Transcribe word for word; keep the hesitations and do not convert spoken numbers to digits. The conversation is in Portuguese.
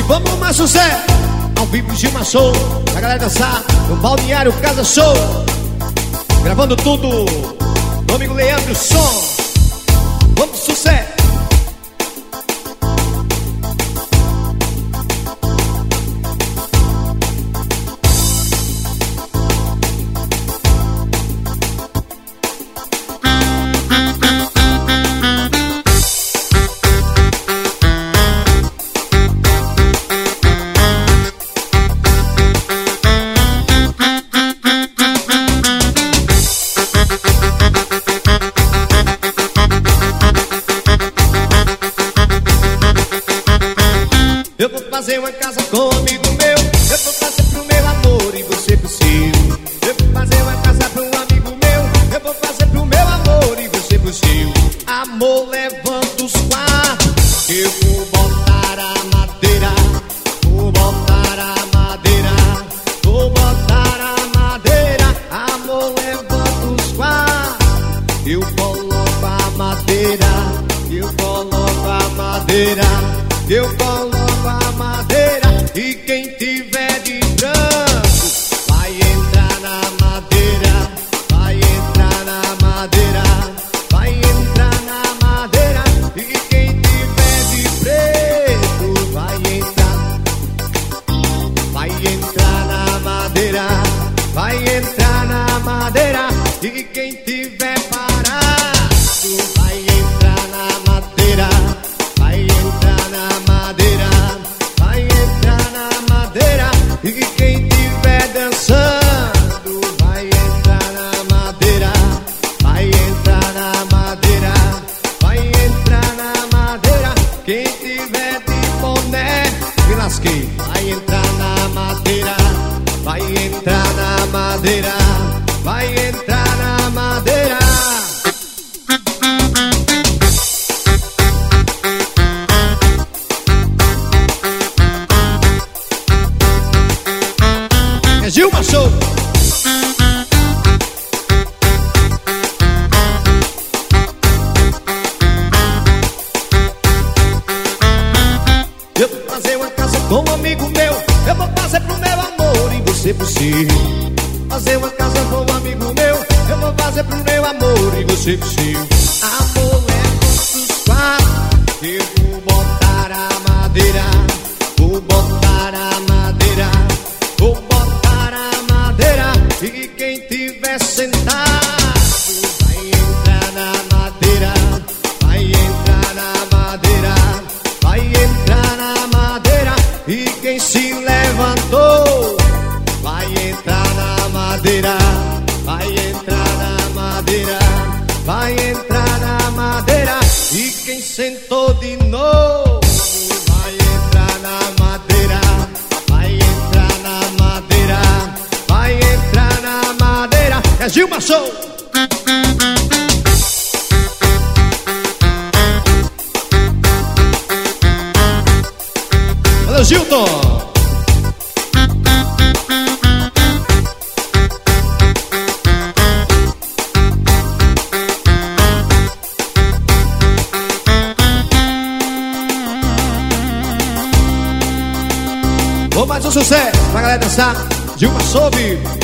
vamos mais sucesso. Ao vivo Gilmar Show, a galera dançar no Balneário Casa Show. Gravando tudo, meu amigo Leandro Som. Vamos sucesso. Eu vou fazer uma casa com um amigo meu. Eu vou fazer pro meu amor e você pro seu. Eu vou fazer uma casa pro um amigo meu. Eu vou fazer pro meu amor e você pro seu. Amor, levanta os quartos. Eu vou botar a madeira. Vou botar a madeira. Vou botar a madeira. Amor, levanta os quartos. Eu coloco a madeira. Eu coloco a madeira. Eu coloco a madeira e quem tiver de branco vai entrar na madeira, vai entrar na madeira, vai entrar na madeira e quem tiver de preto vai entrar, vai entrar na madeira, vai entrar na madeira e quem tiver parado vai entrar na madeira. Vai entrar na madeira, vai entrar na madeira e quem tiver dançando vai entrar na madeira, vai entrar na madeira, vai entrar na madeira. Quem tiver de boné, me lasquei, vai entrar na madeira, vai entrar na madeira, vai entrar na madeira. Gilmar Show. Eu vou fazer uma casa com um amigo meu. Eu vou fazer pro meu amor e você pro seu. Fazer uma casa com um amigo meu. Eu vou fazer pro meu amor e você pro seu. Amor, leva os quatro. Eu vou botar a madeira. Vou botar a madeira. Vou botar a madeira e quem tiver sentado vai entrar na madeira, vai entrar na madeira, vai entrar na madeira e quem se levantou vai entrar na madeira, vai entrar na madeira, vai entrar na madeira e quem sentou de novo vai entrar na madeira. Vai entrar na madeira, vai entrar na madeira. É Gilmar Show. Valeu, Gilton. Vou mais um sucesso pra galera dançar. Gilmar Show.